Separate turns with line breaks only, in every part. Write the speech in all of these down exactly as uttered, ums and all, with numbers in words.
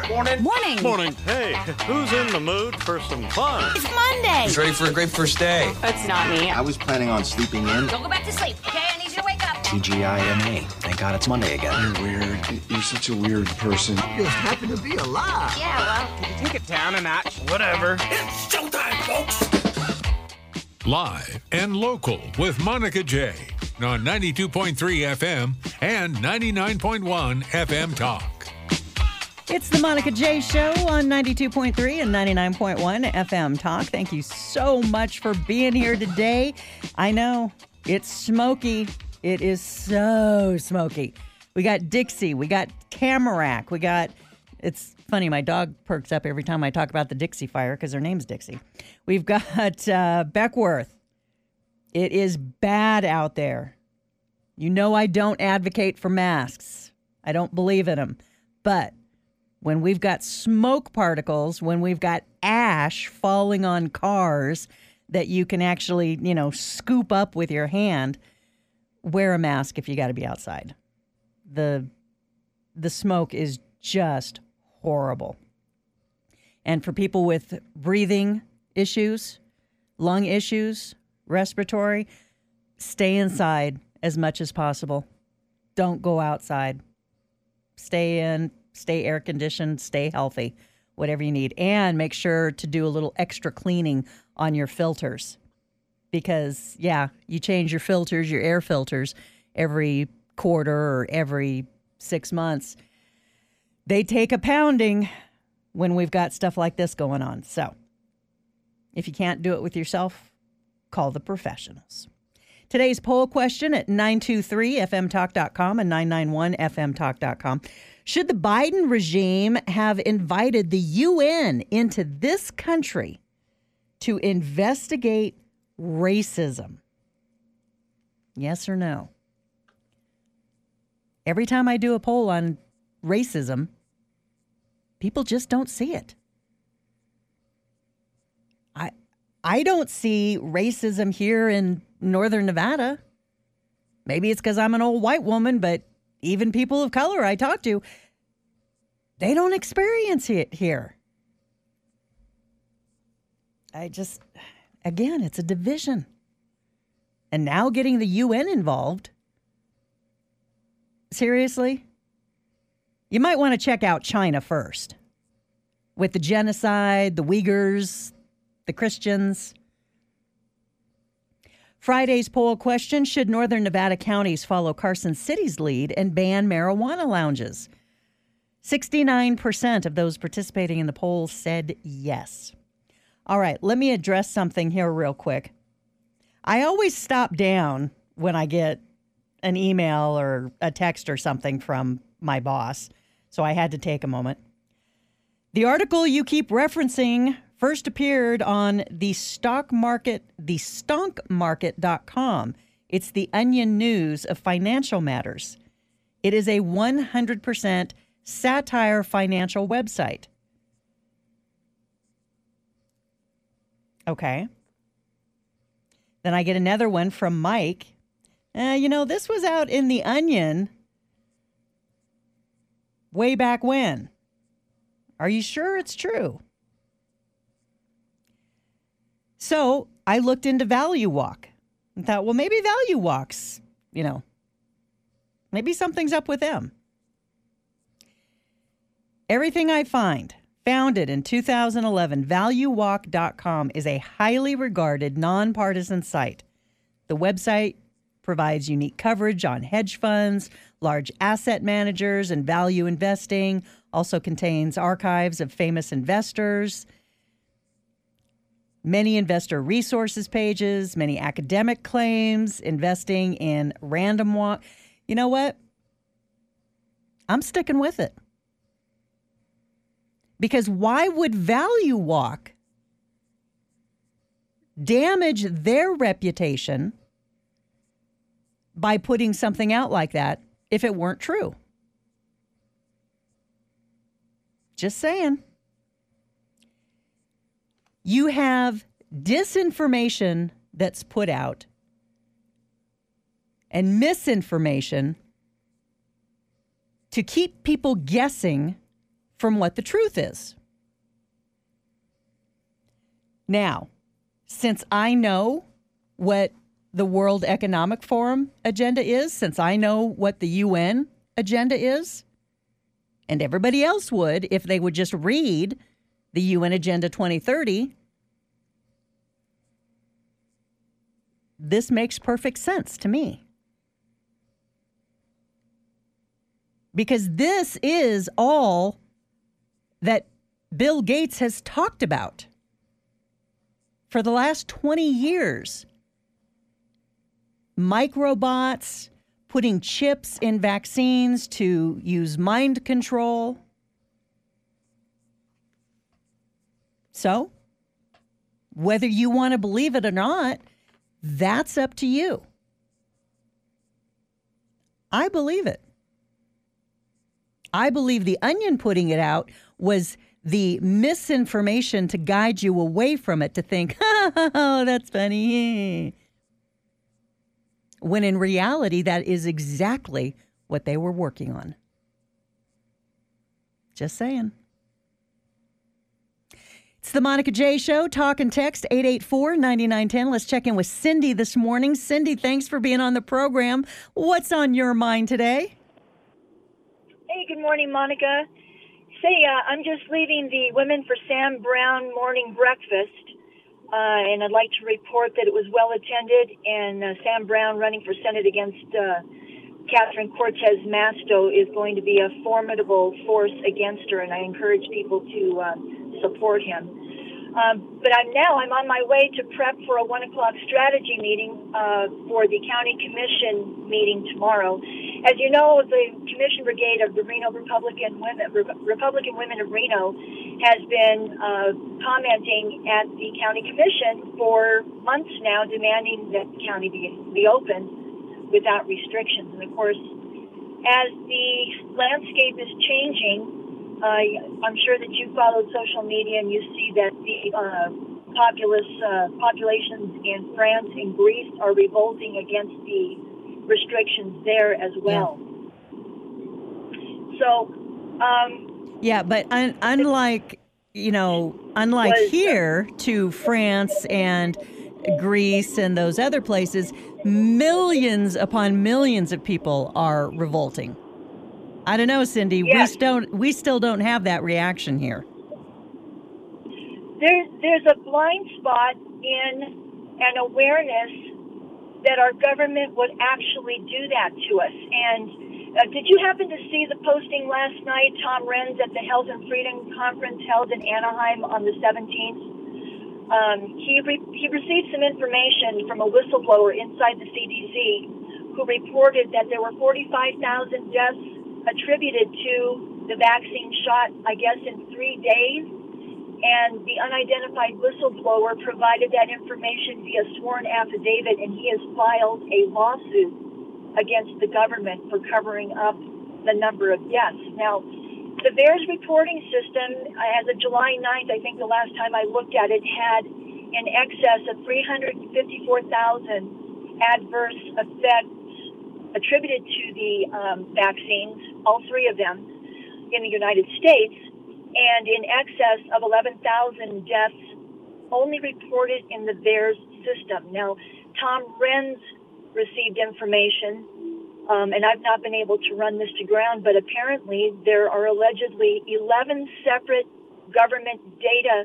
Morning.
Morning.
Morning. Hey, who's in the mood for some fun?
It's Monday.
Who's ready for a great first day?
It's not me.
I was planning on sleeping in.
Don't go back to sleep, okay? I need you to wake up.
T G I M A. Thank God it's Monday again.
You're weird. You're such a weird person.
You just happen to be alive.
Yeah, well.
Take it down a notch. Whatever.
It's showtime, folks.
Live and local with Monica J on ninety-two point three F M and ninety-nine point one F M Talk.
It's the Monica J Show on ninety-two point three and ninety-nine point one F M Talk. Thank you so much for being here today. I know it's smoky. It is so smoky. We got Dixie. We got Tamarack. We got, it's funny, my dog perks up every time I talk about the Dixie Fire because her name's Dixie. We've got uh, Beckworth. It is bad out there. You know I don't advocate for masks. I don't believe in them. But when we've got smoke particles, when we've got ash falling on cars that you can actually, you know, scoop up with your hand, wear a mask if you got to be outside. The the smoke is just horrible. And for people with breathing issues, lung issues, respiratory, stay inside as much as possible. Don't go outside. Stay in, stay air conditioned, stay healthy, whatever you need. And make sure to do a little extra cleaning on your filters. Because, yeah, you change your filters, your air filters, every quarter or every six months. They take a pounding when we've got stuff like this going on. So if you can't do it with yourself, call the professionals. Today's poll question at nine two three F M talk dot com and nine nine one F M talk dot com. Should the Biden regime have invited the U N into this country to investigate racism? Yes or no? Every time I do a poll on racism, people just don't see it. I I don't see racism here in Northern Nevada. Maybe it's because I'm an old white woman, but even people of color I talk to, they don't experience it here. I just, again, it's a division. And now getting the U N involved, seriously? You might want to check out China first. With the genocide, the Uyghurs, the Christians. Friday's poll question, should Northern Nevada counties follow Carson City's lead and ban marijuana lounges? sixty-nine percent of those participating in the poll said yes. All right, let me address something here real quick. I always stop down when I get an email or a text or something from my boss, so I had to take a moment. The article you keep referencing first appeared on the stock market, the stonk market dot com. It's the Onion News of financial matters. It is a one hundred percent satire financial website. Okay. Then I get another one from Mike. Uh, you know, this was out in the Onion way back when. Are you sure it's true? So I looked into Value Walk and thought, well, maybe Value Walks, you know, maybe something's up with them. Everything I find, founded in two thousand eleven, value walk dot com is a highly regarded nonpartisan site. The website provides unique coverage on hedge funds, large asset managers, and value investing. Also contains archives of famous investors, many investor resources pages, many academic claims, investing in random walk. You know what? I'm sticking with it. Because why would Value Walk damage their reputation by putting something out like that if it weren't true? Just saying. You have disinformation that's put out and misinformation to keep people guessing from what the truth is. Now, since I know what the World Economic Forum agenda is, since I know what the U N agenda is, and everybody else would if they would just read the U N Agenda twenty thirty, this makes perfect sense to me. Because this is all that Bill Gates has talked about for the last twenty years. Microbots, putting chips in vaccines to use mind control. So, whether you want to believe it or not, that's up to you. I believe it. I believe the Onion putting it out was the misinformation to guide you away from it, to think, oh, that's funny. When in reality, that is exactly what they were working on. Just saying. It's the Monica J Show. Talk and text eight eight four, nine nine one zero. Let's check in with Cindy this morning. Cindy, thanks for being on the program. What's on your mind today?
Hey, good morning, Monica. Say, uh, I'm just leaving the Women for Sam Brown morning breakfast, uh, and I'd like to report that it was well attended, and uh, Sam Brown running for Senate against uh, Catherine Cortez Masto is going to be a formidable force against her, and I encourage people to uh, support him. Um, but I'm now I'm on my way to prep for a one o'clock strategy meeting uh, for the county commission meeting tomorrow. As you know, the commission brigade of the Reno Republican Women Re- Republican Women of Reno has been uh, commenting at the county commission for months now, demanding that the county be, be open without restrictions. And of course, as the landscape is changing, Uh, I'm sure that you followed social media and you see that the uh, populous uh, populations in France and Greece are revolting against the restrictions there as well. Yeah. So, um,
yeah, but un- unlike you know, unlike
was,
here to France and Greece and those other places, millions upon millions of people are revolting. I don't know, Cindy.
Yes.
We still we still don't have that reaction here.
There's there's a blind spot in an awareness that our government would actually do that to us. And uh, did you happen to see the posting last night, Tom Renz, at the Health and Freedom Conference held in Anaheim on the seventeenth? Um, he re- he received some information from a whistleblower inside the C D C who reported that there were forty-five thousand deaths attributed to the vaccine shot, I guess, in three days. And the unidentified whistleblower provided that information via sworn affidavit, and he has filed a lawsuit against the government for covering up the number of deaths. Now, the VAERS reporting system, as of July ninth, I think the last time I looked at it, had in excess of three hundred fifty-four thousand adverse effects attributed to the um, vaccines, all three of them, in the United States, and in excess of eleven thousand deaths only reported in the VAERS system. Now, Tom Renz received information, um, and I've not been able to run this to ground, but apparently there are allegedly eleven separate government data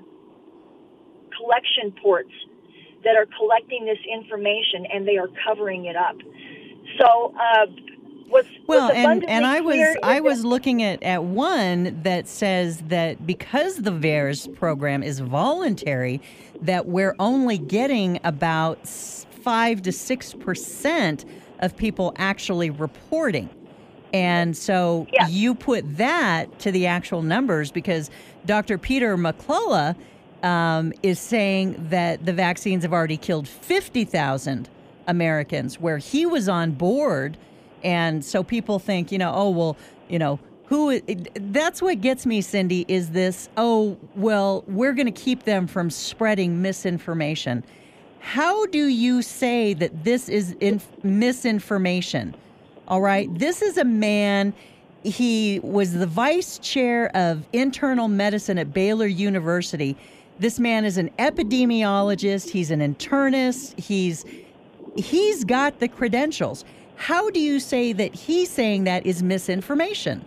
collection ports that are collecting this information, and they are covering it up. So, uh, what's,
well,
what's
and, and I was I
that-
was looking at, at one that says that because the VAERS program is voluntary, that we're only getting about five to six percent of people actually reporting. And so
yeah.
you put that to the actual numbers, because Doctor Peter McCullough um, is saying that the vaccines have already killed fifty thousand Americans, where he was on board. And so people think, you know, oh, well, you know, who, that's what gets me, Cindy, is this, oh, well, we're going to keep them from spreading misinformation. How do you say that this is in, misinformation? All right. This is a man He was the vice chair of internal medicine at Baylor University. This man is an epidemiologist. He's an internist. He's he's got the credentials. How do you say that he's saying that is misinformation?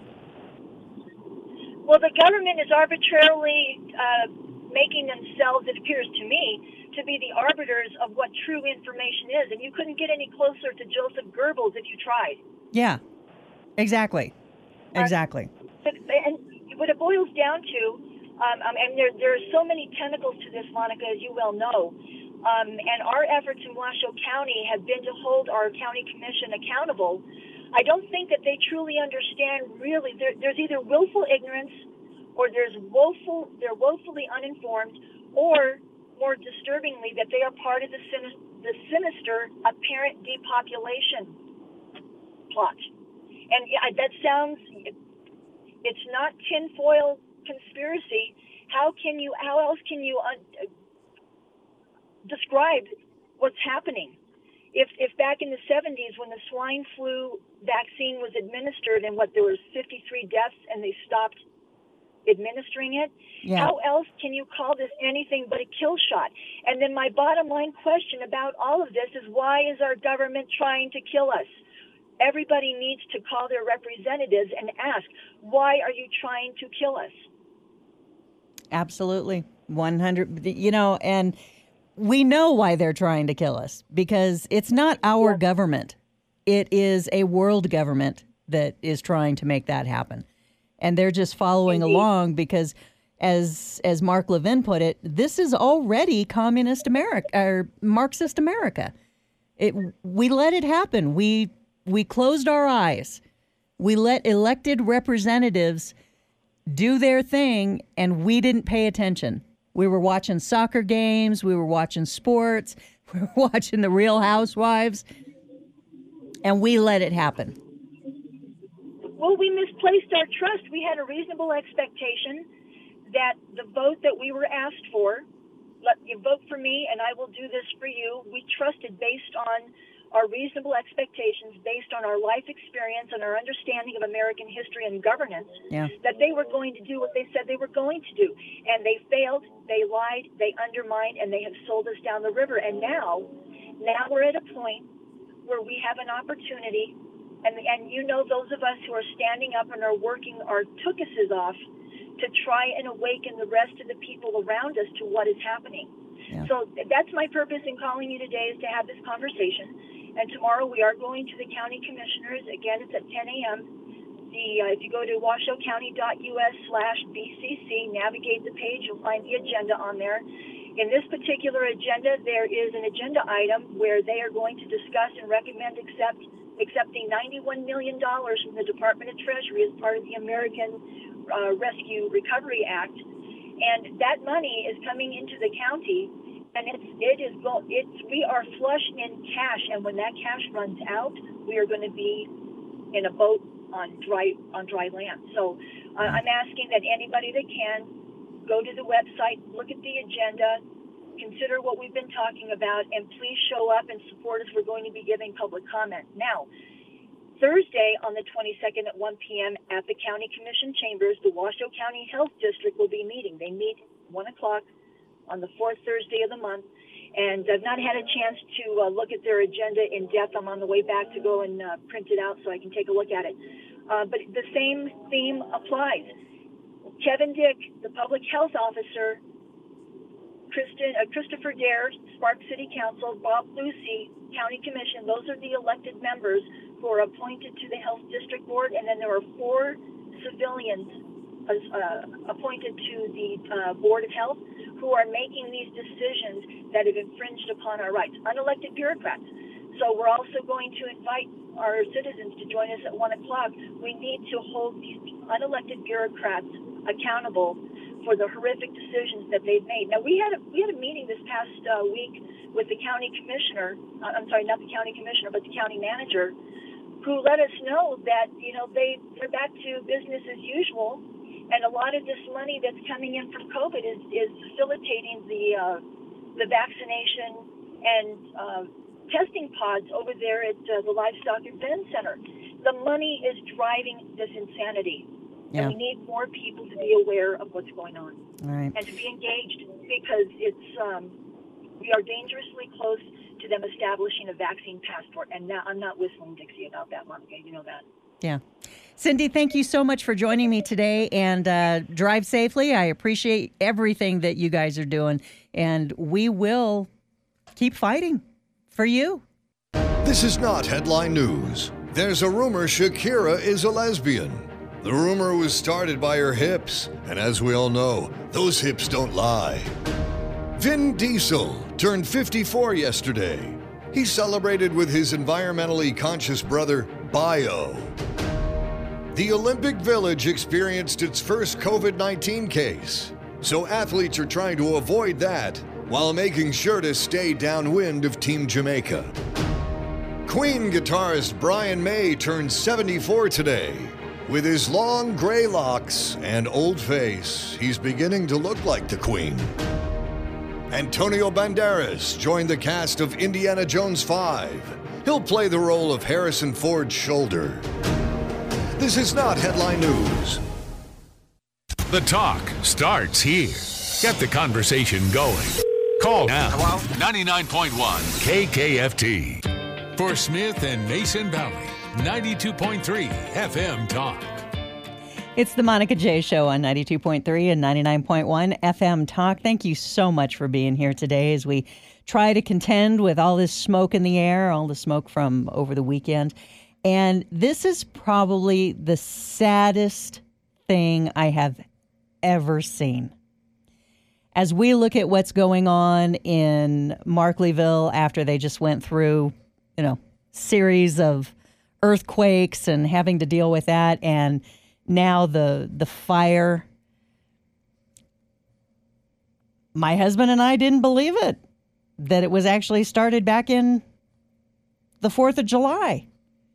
Well, the government is arbitrarily uh, making themselves, it appears to me, to be the arbiters of what true information is. And you couldn't get any closer to Joseph Goebbels if you tried.
Yeah, exactly. Exactly.
Uh, and what it boils down to, um, I mean, there, there are so many tentacles to this, Monica, as you well know. Um, and our efforts in Washoe County have been to hold our county commission accountable. I don't think that they truly understand, really. There, there's either willful ignorance or there's woeful, they're woefully uninformed, or, more disturbingly, that they are part of the, sin- the sinister apparent depopulation plot. And yeah, that sounds, it's not tinfoil conspiracy. How can you, how else can you uh, describe what's happening? If if back in the seventies when the swine flu vaccine was administered and what there was fifty-three deaths and they stopped administering it, yeah. How else can you call this anything but a kill shot? And then my bottom line question about all of this is, why is our government trying to kill us? Everybody needs to call their representatives and ask, why are you trying to kill us?
Absolutely. one hundred, you know, and we know why they're trying to kill us, because it's not our yeah. government. It is a world government that is trying to make that happen. And they're just following Indeed. along because, as as Mark Levin put it, this is already communist America or Marxist America. It we let it happen. We we closed our eyes. We let elected representatives do their thing, and we didn't pay attention. We were watching soccer games. We were watching sports. We were watching The Real Housewives, and we let it happen.
Well, we misplaced our trust. We had a reasonable expectation that the vote that we were asked for, let you vote for me and I will do this for you, we trusted based on our reasonable expectations, based on our life experience and our understanding of American history and governance, yeah. that they were going to do what they said they were going to do. And they failed, they lied, they undermined, and they have sold us down the river. And now, now we're at a point where we have an opportunity, and, and you know those of us who are standing up and are working our tuchuses off to try and awaken the rest of the people around us to what is happening. Yeah. So that's my purpose in calling you today, is to have this conversation. And tomorrow we are going to the county commissioners. Again, it's at ten a.m. The uh, if you go to washowcounty.us slash BCC, navigate the page, you'll find the agenda on there. In this particular agenda, there is an agenda item where they are going to discuss and recommend accept accepting ninety-one million dollars from the Department of Treasury as part of the American uh, Rescue Recovery Act. And that money is coming into the county. And it's, it is, it's, we are flush in cash, and when that cash runs out, we are going to be in a boat on dry, on dry land. So uh, I'm asking that anybody that can go to the website, look at the agenda, consider what we've been talking about, and please show up and support us. We're going to be giving public comment. Now, Thursday on the twenty-second at one p.m. at the County Commission Chambers, the Washoe County Health District will be meeting. They meet one o'clock on the fourth Thursday of the month, and I've not had a chance to uh, look at their agenda in depth. I'm on the way back to go and uh, print it out so I can take a look at it. Uh, but the same theme applies. Kevin Dick, the public health officer, Kristen, uh, Christopher Dare, Spark City Council, Bob Lucy, County Commission, those are the elected members who are appointed to the Health District Board, and then there are four civilians uh, appointed to the uh, Board of Health who are making these decisions that have infringed upon our rights, unelected bureaucrats. So we're also going to invite our citizens to join us at one o'clock. We need to hold these unelected bureaucrats accountable for the horrific decisions that they've made. Now, we had a, we had a meeting this past uh, week with the county commissioner, uh, I'm sorry, not the county commissioner, but the county manager, who let us know that, you know, they, they're back to business as usual. And a lot of this money that's coming in from COVID is, is facilitating the uh, the vaccination and uh, testing pods over there at uh, the Livestock Advent Center. the money is driving this insanity.
Yeah.
And we need more people to be aware of what's going on.
All right.
And to be engaged, because it's um, we are dangerously close to them establishing a vaccine passport. And now I'm not whistling Dixie about that, Monica. You know that.
Yeah. Cindy, thank you so much for joining me today, and uh, drive safely. I appreciate everything that you guys are doing, and we will keep fighting for you.
This is not headline news. There's a rumor Shakira is a lesbian. The rumor was started by her hips, and as we all know, those hips don't lie. Vin Diesel turned fifty-four yesterday. He celebrated with his environmentally conscious brother, Bio. The Olympic Village experienced its first covid nineteen case, so athletes are trying to avoid that while making sure to stay downwind of Team Jamaica. Queen guitarist Brian May turned seventy-four today. With his long gray locks and old face, he's beginning to look like the Queen. Antonio Banderas joined the cast of Indiana Jones five. He'll play the role of Harrison Ford's shoulder. This is not headline news.
The talk starts here. Get the conversation going. Call now. Hello? ninety-nine point one K K F T. For Smith and Mason Valley, ninety-two point three F M Talk.
It's the Monica J Show on ninety-two point three and ninety-nine point one F M Talk. Thank you so much for being here today as we try to contend with all this smoke in the air, all the smoke from over the weekend. And this is probably the saddest thing I have ever seen. As we look at what's going on in Markleeville after they just went through, you know, series of earthquakes and having to deal with that, and now the the fire. My husband and I didn't believe it, that it was actually started back in the fourth of July.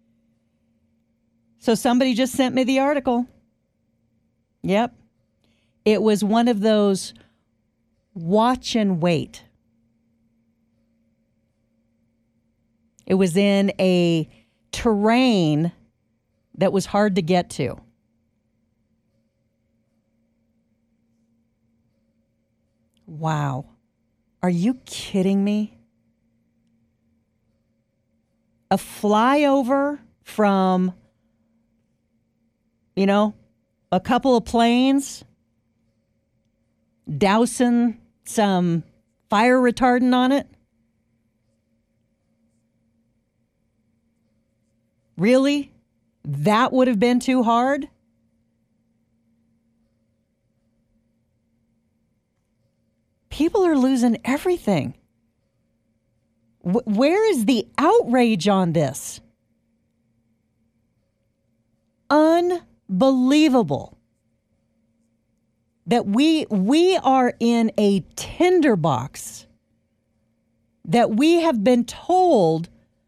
So somebody just sent me the article. Yep. It was one of those watch and wait. It was in a terrain that was hard to get to. Wow. Are you kidding me? A flyover from, you know, a couple of planes dousing some fire retardant on it? Really? That would have been too hard? People are losing everything. W- where is the outrage on this? Unbelievable that we we are in a tinderbox that we have been told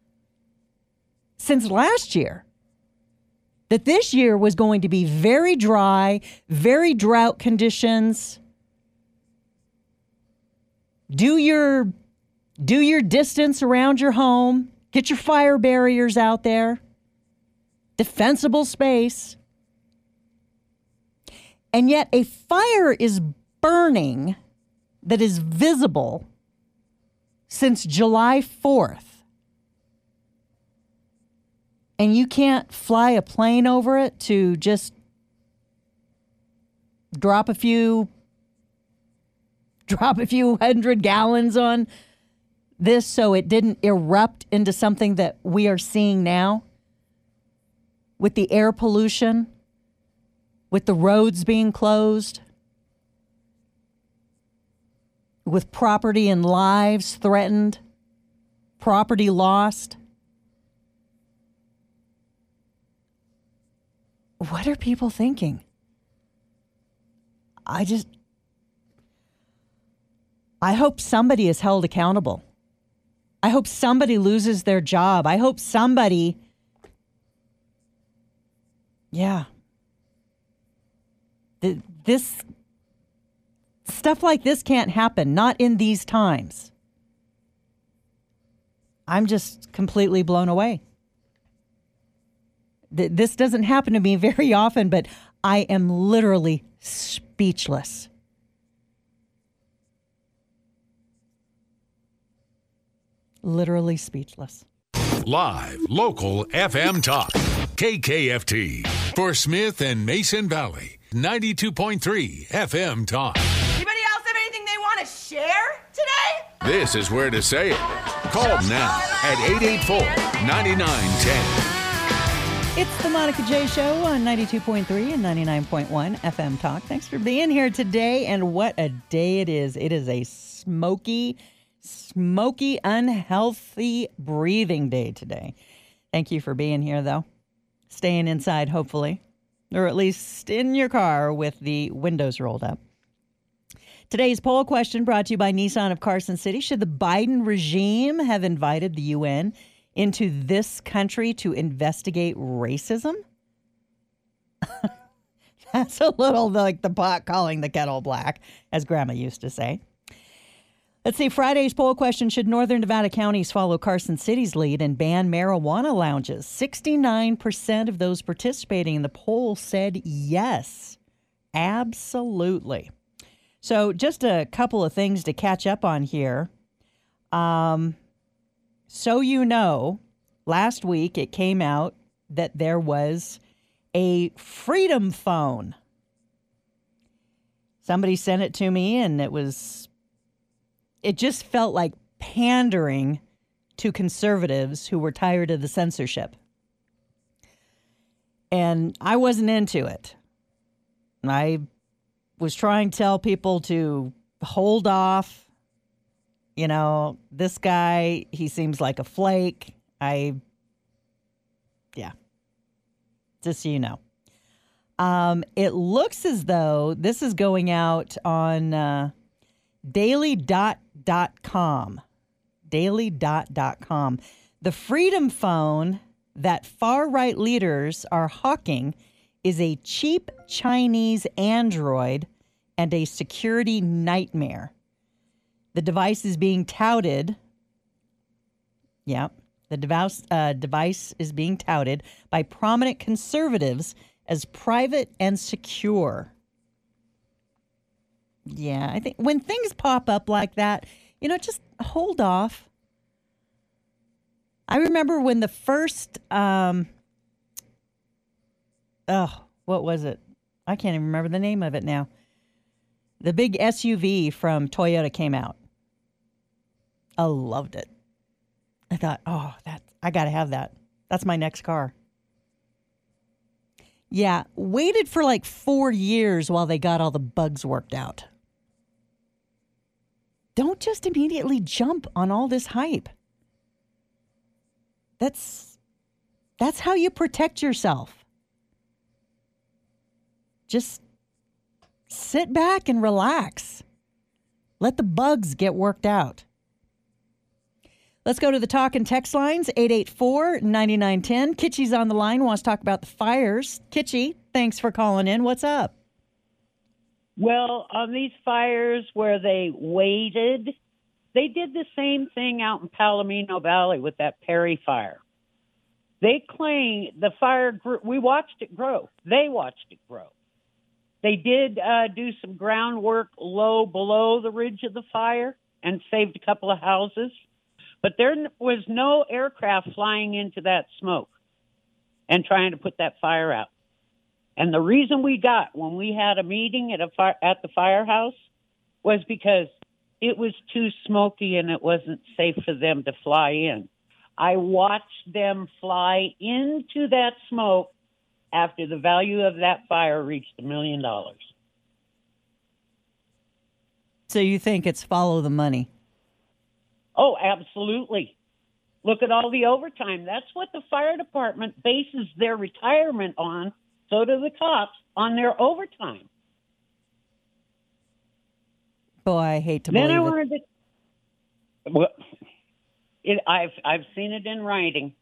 since last year that this year was going to be very dry, very drought conditions. Do your do your distance around your home. Get your fire barriers out there. Defensible space. And yet a fire is burning that is visible since July fourth. And you can't fly a plane over it to just drop a few drop a few hundred gallons on this so it didn't erupt into something that we are seeing now with the air pollution, with the roads being closed, with property and lives threatened, property lost. What are people thinking? I just, I hope somebody is held accountable. I hope somebody loses their job. I hope somebody, yeah. This, stuff like this can't happen, not in these times. I'm just completely blown away. th- this doesn't happen to me very often, but I am literally speechless. Literally speechless.
Live, local F M talk. K K F T. For Smith and Mason Valley. ninety-two point three F M talk.
Anybody else have anything they want to share today?
This is where to say it. Call now at eight eight four, nine nine one zero.
It's the Monica J Show on ninety-two point three and ninety-nine point one F M Talk. Thanks for being here today, and what a day it is. It is a smoky, smoky, unhealthy breathing day today. Thank you for being here, though. Staying inside, hopefully, or at least in your car with the windows rolled up. Today's poll question brought to you by Nissan of Carson City. Should the Biden regime have invited the U N into this country to investigate racism? That's a little like the pot calling the kettle black, as Grandma used to say. Let's see, Friday's poll question, should Northern Nevada counties follow Carson City's lead and ban marijuana lounges? sixty-nine percent of those participating in the poll said yes, absolutely. So just a couple of things to catch up on here. Um, so you know, last week it came out that there was a Freedom Phone. Somebody sent it to me, and it was... It just felt like pandering to conservatives who were tired of the censorship. And I wasn't into it. I was trying to tell people to hold off. You know, this guy, he seems like a flake. I, yeah, just so you know. Um, it looks as though this is going out on uh, daily dot com. daily dot com. The Freedom Phone that far-right leaders are hawking is a cheap Chinese Android and a security nightmare. The device is being touted. Yeah, the device, uh, device is being touted by prominent conservatives as private and secure. Yeah, I think when things pop up like that, you know, just hold off. I remember when the first, um, oh, what was it? I can't even remember the name of it now. The big S U V from Toyota came out. I loved it. I thought, oh, that I got to have that. That's my next car. Yeah, waited for like four years while they got all the bugs worked out. Don't just immediately jump on all this hype. That's that's how you protect yourself. Just sit back and relax. Let the bugs get worked out. Let's go to the talk and text lines, eight eight four, nine nine one zero. Kitchy's on the line, wants to talk about the fires. Kitchy, thanks for calling in. What's up?
Well, on these fires where they waited, they did the same thing out in Palomino Valley with that Perry fire. They claim the fire grew. We watched it grow. They watched it grow. They did uh, do some groundwork low below the ridge of the fire and saved a couple of houses. But there was no aircraft flying into that smoke and trying to put that fire out. And the reason we got when we had a meeting at a fire, at the firehouse was because it was too smoky and it wasn't safe for them to fly in. I watched them fly into that smoke after the value of that fire reached a million dollars.
So you think it's follow the money?
Oh, absolutely. Look at all the overtime. That's what the fire department bases their retirement on. So do the cops on their overtime.
Boy, I hate to
then
believe
I
it.
wanted to, well, it, I've I've seen it in writing.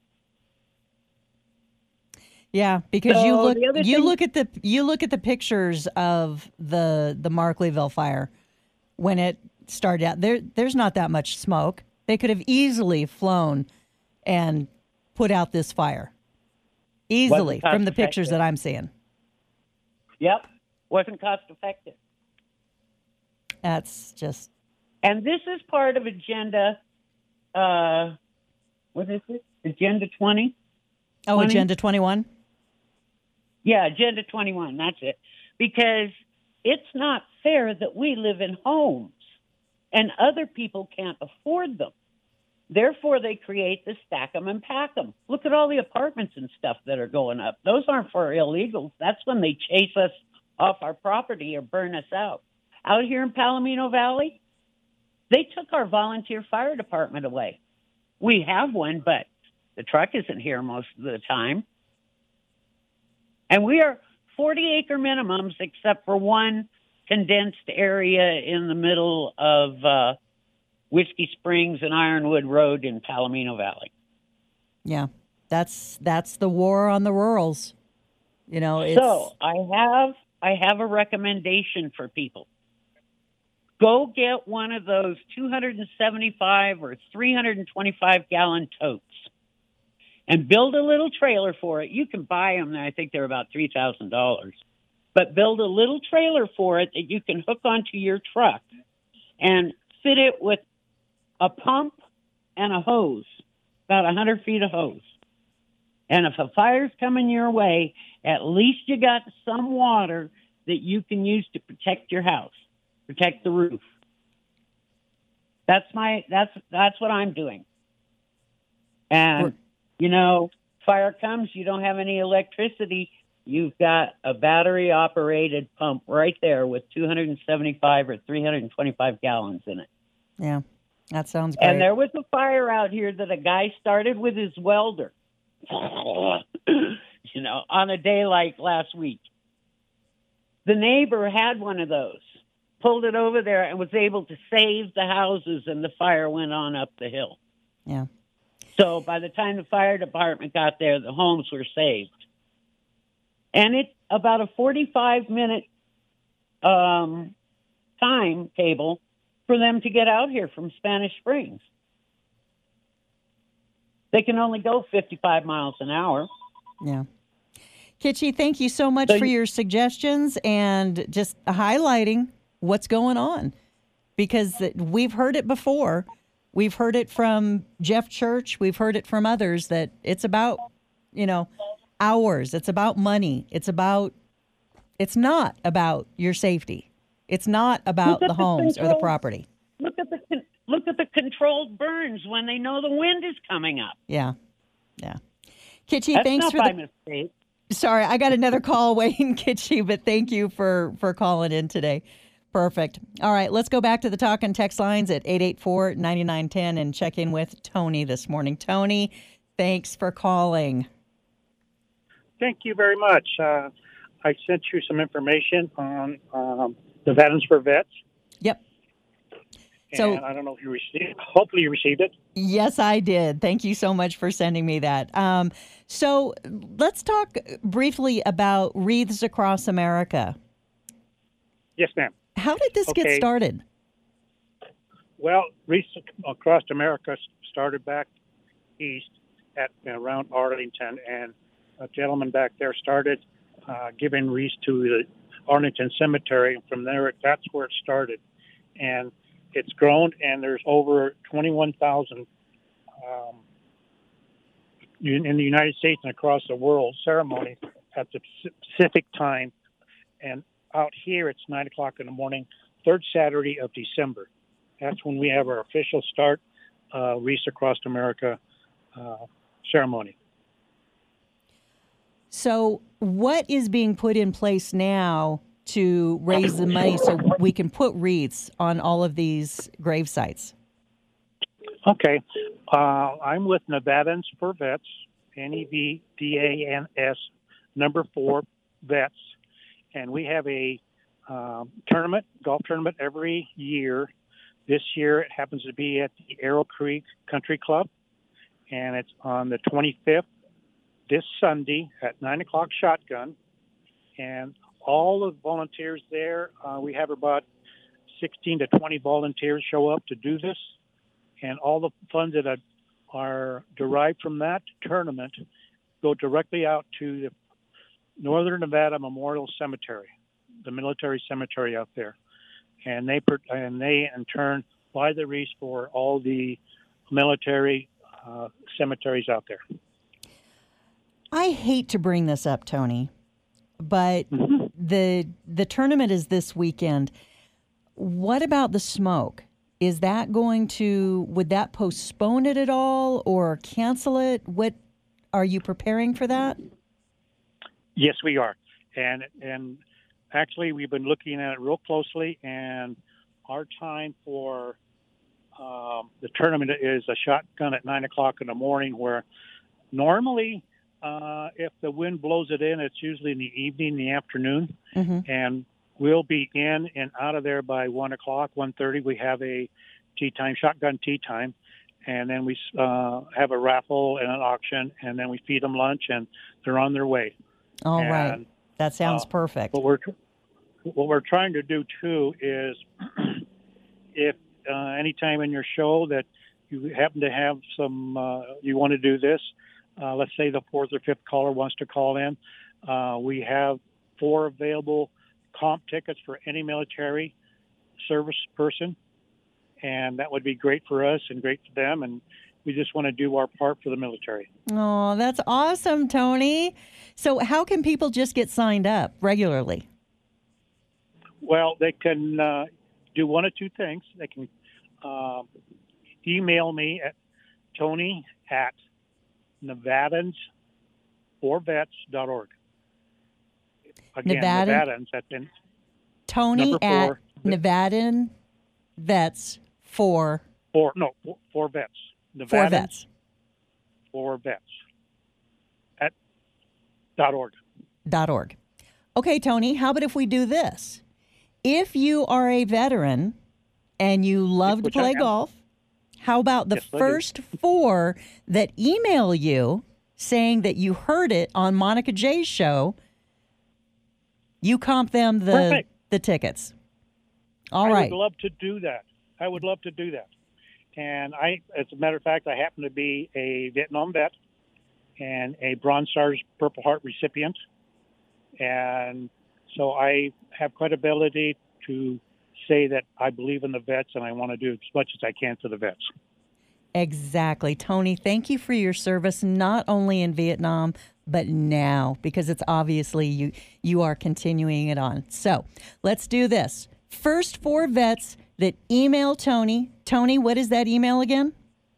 Yeah, because
so
you look
the other
you
thing,
look at the you look at the pictures of the the Markleyville fire when it started out. There there's not that much smoke. They could have easily flown and put out this fire. Easily, from the pictures that I'm seeing.
Yep. Wasn't cost effective.
That's just...
And this is part of Agenda, uh, what is it? Agenda twenty?
Oh, twenty? Agenda twenty-one?
Yeah, Agenda twenty-one, that's it. Because it's not fair that we live in homes and other people can't afford them. Therefore, they create the stack 'em and pack 'em. Look at all the apartments and stuff that are going up. Those aren't for illegals. That's when they chase us off our property or burn us out. Out here in Palomino Valley, they took our volunteer fire department away. We have one, but the truck isn't here most of the time. And we are forty acre minimums except for one condensed area in the middle of uh, Whiskey Springs and Ironwood Road in Palomino Valley.
Yeah, that's that's the war on the rurals. You know, it's...
So I have I have a recommendation for people. Go get one of those two hundred seventy-five or three hundred twenty-five gallon totes and build a little trailer for it. You can buy them. I think they're about three thousand dollars. But build a little trailer for it that you can hook onto your truck and fit it with a pump and a hose, about one hundred feet of hose. And if a fire's coming your way, at least you got some water that you can use to protect your house. Protect the roof. That's my. That's that's what I'm doing. And you know, fire comes. You don't have any electricity. You've got a battery operated pump right there with two hundred seventy-five or three hundred twenty-five gallons in it.
Yeah, that sounds great.
And there was a fire out here that a guy started with his welder. You know, on a day like last week, the neighbor had one of those. Pulled it over there and was able to save the houses, and the fire went on up the hill.
Yeah.
So by the time the fire department got there, the homes were saved. And it's about a forty-five minute um, timetable for them to get out here from Spanish Springs. They can only go fifty-five miles an hour.
Yeah. Kitchi, thank you so much
so
for
you-
your suggestions and just highlighting what's going on, because we've heard it before. We've heard it from Jeff Church. We've heard it from others that it's about, you know, hours. It's about money. It's about, it's not about your safety. It's not about the, the homes control, or the property.
Look at the, look at the controlled burns when they know the wind is coming up.
Yeah. Yeah. Kitchi,
That's
thanks
not
for
by
the
mistake.
Sorry, I got another call waiting, Kitchi, but thank you for, for calling in today. Perfect. All right, let's go back to the talk and text lines at eight eight four, nine nine one zero and check in with Tony this morning. Tony, thanks for calling.
Thank you very much. Uh, I sent you some information on um, the Veterans for Vets.
Yep.
And
so
I don't know if you received it. Hopefully you received it.
Yes, I did. Thank you so much for sending me that. Um, so let's talk briefly about Wreaths Across America.
Yes, ma'am.
How did this
okay.
get started?
Well, Wreaths Across America started back east at around Arlington, and a gentleman back there started uh, giving wreaths to the Arlington Cemetery, and from there, that's where it started. And it's grown, and there's over twenty-one thousand um, in the United States and across the world ceremonies at the specific time. And out here, it's nine o'clock in the morning, third Saturday of December. That's when we have our official start uh, Wreaths Across America uh, ceremony.
So what is being put in place now to raise the money so we can put wreaths on all of these grave sites?
Okay. Uh, I'm with Nevadans for Vets, N E V D A N S, number four, Vets. And we have a um, tournament, golf tournament every year. This year it happens to be at the Arrow Creek Country Club, and it's on the twenty-fifth, this Sunday at nine o'clock shotgun. And all the volunteers there, uh, we have about sixteen to twenty volunteers show up to do this. And all the funds that are, are derived from that tournament go directly out to the Northern Nevada Memorial Cemetery, the military cemetery out there, and they and they in turn buy the wreaths for all the military uh, cemeteries out there.
I hate to bring this up, Tony, but mm-hmm. the the tournament is this weekend. What about the smoke? Is that going to, would that postpone it at all or cancel it? What, are you preparing for that?
Yes, we are. And and actually, we've been looking at it real closely, and our time for um, the tournament is a shotgun at nine o'clock in the morning, where normally uh, if the wind blows it in, it's usually in the evening, the afternoon, mm-hmm. and we'll be in and out of there by one o'clock, one thirty. We have a tea time, shotgun tea time, and then we uh, have a raffle and an auction, and then we feed them lunch, and they're on their way.
All
and,
right. That sounds
uh,
perfect.
What we're, what we're trying to do, too, is if uh, anytime in your show that you happen to have some, uh, you want to do this, uh, let's say the fourth or fifth caller wants to call in, uh, we have four available comp tickets for any military service person, and that would be great for us and great for them, and we just want to do our part for the military.
Oh, that's awesome, Tony. So how can people just get signed up regularly?
Well, they can uh, do one of two things. They can uh, email me at Tony at Nevadans for vets dot org. Again,
Nevadan,
Nevadans, that's in
Tony at
four,
Nevadan Vets for...
For, no, for, for vets. Nevadans
for vets.
For vets. At dot org.
Dot org. Okay, Tony, how about if we do this? If you are a veteran and you love
Which
to play golf, how about the
yes,
first four that email you saying that you heard it on Monica J's show, you comp them the
Perfect.
the tickets. All
I
right.
I would love to do that. I would love to do that. And I, as a matter of fact, I happen to be a Vietnam vet and a Bronze Stars Purple Heart recipient. And so I have credibility to say that I believe in the vets and I want to do as much as I can for the vets.
Exactly. Tony, thank you for your service, not only in Vietnam, but now, because it's obviously you you are continuing it on. So let's do this. First four vets that email Tony. Tony, what is that email again?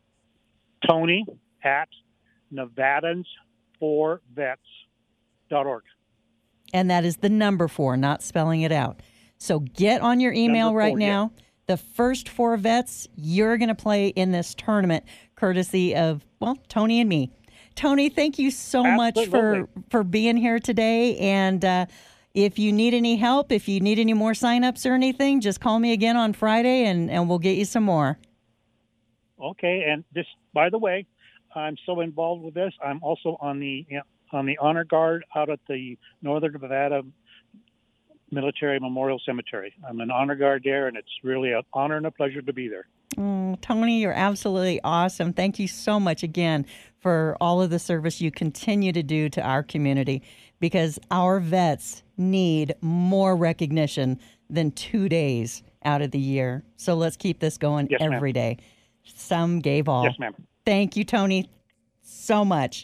Tony at Nevadans for vets dot org.
And that is the number four, not spelling it out. So get on your email
Number
right
four,
now.
yeah.
The first four vets you're going to play in this tournament, courtesy of, well, Tony and me. Tony, thank you so
Absolutely.
much for, for being here today. And uh, if you need any help, if you need any more signups or anything, just call me again on Friday and, and we'll get you some more.
Okay. And just, by the way, I'm so involved with this. I'm also on the on the honor guard out at the Northern Nevada Military Memorial Cemetery. I'm an honor guard there, and it's really an honor and a pleasure to be there.
Oh, Tony, you're absolutely awesome. Thank you so much again for all of the service you continue to do to our community, because our vets need more recognition than two days out of the year. So let's keep this going
yes,
every
ma'am.
day. Some gave all.
Yes, ma'am.
Thank you, Tony, so much.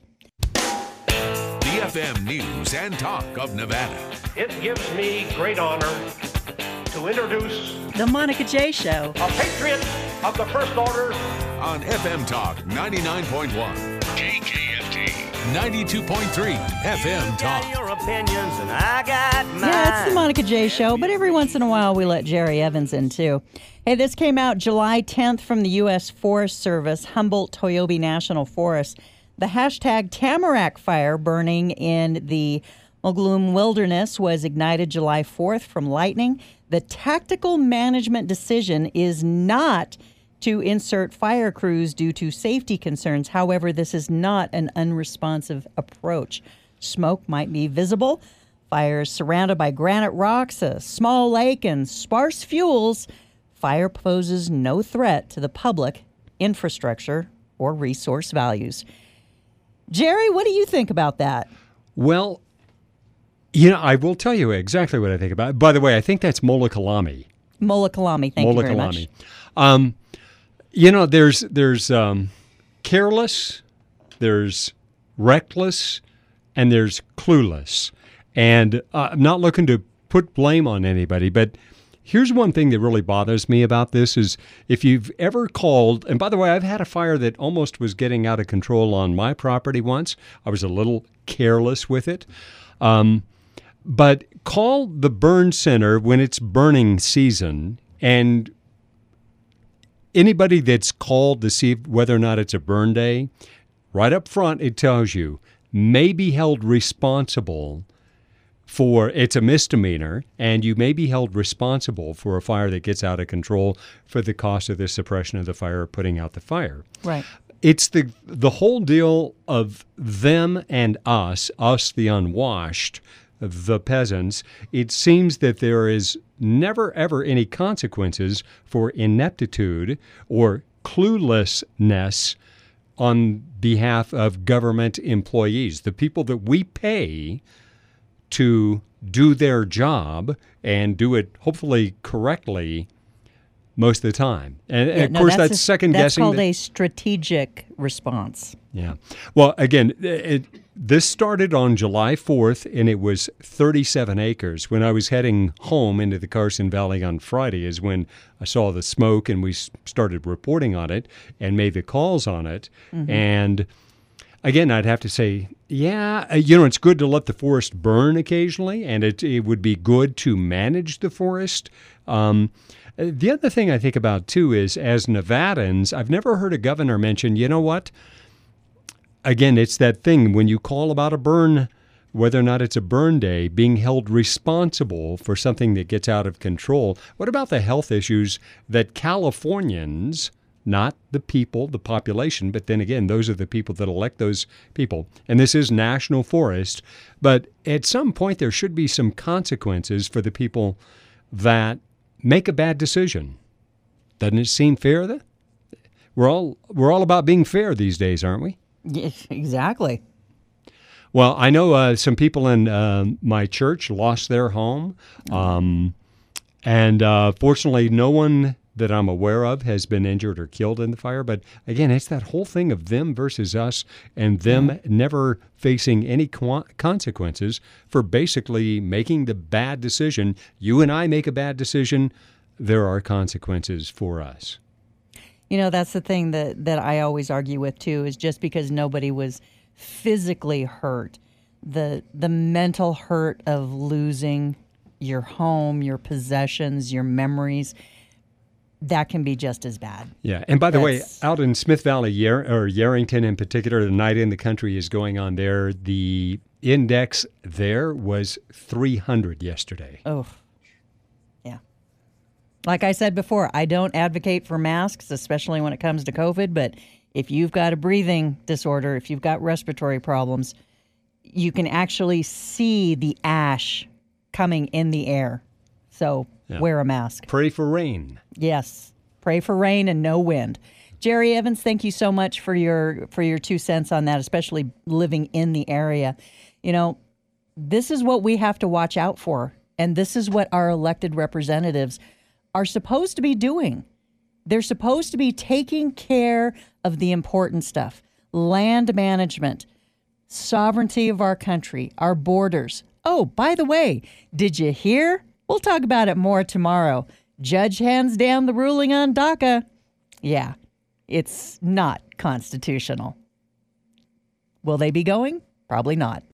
The F M News and Talk of Nevada.
It gives me great honor to introduce
The Monica J. Show.
a patriot of the First Order
On F M Talk ninety-nine point one, K K F T ninety-two point three F M Talk.
Your opinions and I got mine.
Yeah, it's the Monica J. Show, but every once in a while we let Jerry Evans in too. Hey, this came out July tenth from the U S Forest Service, Humboldt-Toyobe National Forest. The hashtag Tamarack fire burning in the Mogollon Wilderness was ignited July fourth from lightning. The tactical management decision is not to insert fire crews due to safety concerns. However, this is not an unresponsive approach. Smoke might be visible. Fire is surrounded by granite rocks, a small lake, and sparse fuels. Fire poses no threat to the public, infrastructure, or resource values. Jerry, what do you think about that?
Well, you know, I will tell you exactly what I think about it. By the way, I think that's Mola Kalami.
Mola Kalami, thank
Mola
you very
Kalami.
much.
Um, you know, there's there's um, careless, there's reckless, and there's clueless. And uh, I'm not looking to put blame on anybody, but here's one thing that really bothers me about this is if you've ever called, and by the way, I've had a fire that almost was getting out of control on my property once. I was a little careless with it. Um, but call the burn center when it's burning season, and anybody that's called to see whether or not it's a burn day, right up front it tells you, may be held responsible for, it's a misdemeanor, and you may be held responsible for a fire that gets out of control for the cost of the suppression of the fire or putting out the fire.
Right.
It's the the whole deal of them and us, us the unwashed, the peasants. It seems that there is never, ever any consequences for ineptitude or cluelessness on behalf of government employees, the people that we pay to do their job and do it hopefully correctly most of the time. And,
Yeah,
and of
no,
course,
that's
that's,
a-
second
That's
guessing.
called
that-
a strategic response.
yeah. Well, again, it, this started on July fourth, and it was thirty-seven acres. When I was heading home into the Carson Valley on Friday is when I saw the smoke, and we s- started reporting on it and made the calls on it.
Mhm.
And again, I'd have to say, yeah, uh, you know, it's good to let the forest burn occasionally, and it, it would be good to manage the forest. Um, uh, the other thing I think about, too, is as Nevadans, I've never heard a governor mention, you know what? Again, it's that thing when you call about a burn, whether or not it's a burn day, being held responsible for something that gets out of control. What about the health issues that Californians, not the people, the population, but then again, those are the people that elect those people. And this is national forest. But at some point, there should be some consequences for the people that make a bad decision. Doesn't it seem fair? That we're all we're all about being fair these days, aren't we?
Yeah, exactly.
Well, I know uh, some people in uh, my church lost their home. Um, and uh, fortunately, no one that I'm aware of has been injured or killed in the fire. But again, it's that whole thing of them versus us and them
Yeah.
never facing any qu- consequences for basically making the bad decision. You and I make a bad decision, there are consequences for us.
You know, that's the thing that, that I always argue with, too, is just because nobody was physically hurt, the the mental hurt of losing your home, your possessions, your memories, that can be just as bad.
Yeah, and by the
That's-
way, out in Smith Valley, Yer- or Yarrington in particular, the Night in the Country is going on there. The index there was three hundred yesterday.
Oh, yeah. Like I said before, I don't advocate for masks, especially when it comes to COVID, but if you've got a breathing disorder, if you've got respiratory problems, you can actually see the ash coming in the air. So
Yeah.
wear a mask.
Pray for rain.
Yes. Pray for rain and no wind. Jerry Evans, thank you so much for your for your two cents on that, especially living in the area. You know, this is what we have to watch out for, and this is what our elected representatives are supposed to be doing. They're supposed to be taking care of the important stuff. Land management, sovereignty of our country, our borders. Oh, by the way, did you hear? We'll talk about it more tomorrow. Judge hands down the ruling on DACA. Yeah, it's not constitutional. Will they be going? Probably not.